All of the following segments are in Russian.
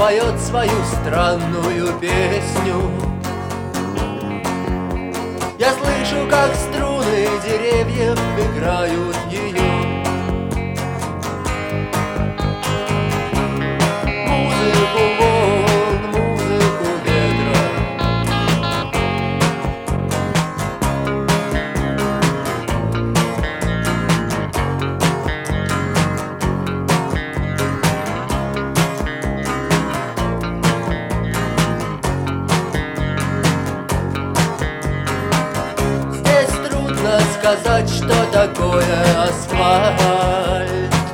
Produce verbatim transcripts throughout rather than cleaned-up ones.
поет свою странную песню. Я слышу, как струны деревьев играют ее. Музыку волн, музыку ветра. Здесь трудно сказать, что такое асфальт.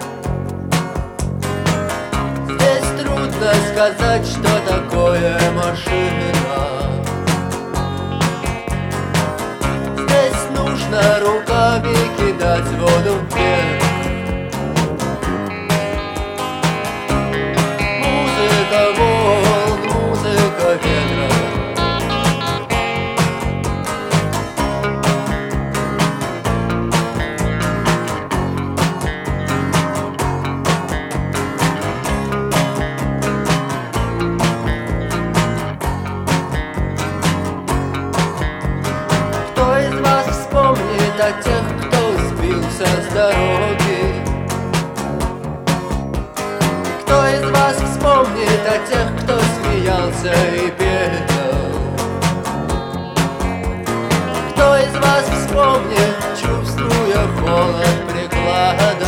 Здесь трудно сказать, что такое машина. Здесь нужно руками кидать воду вверх. Музыка волн, музыка ветра. Вспомнит о тех, кто сбился с дороги. Кто из вас вспомнит о тех, кто смеялся и пел? Кто из вас вспомнит, чувствуя холод приклада?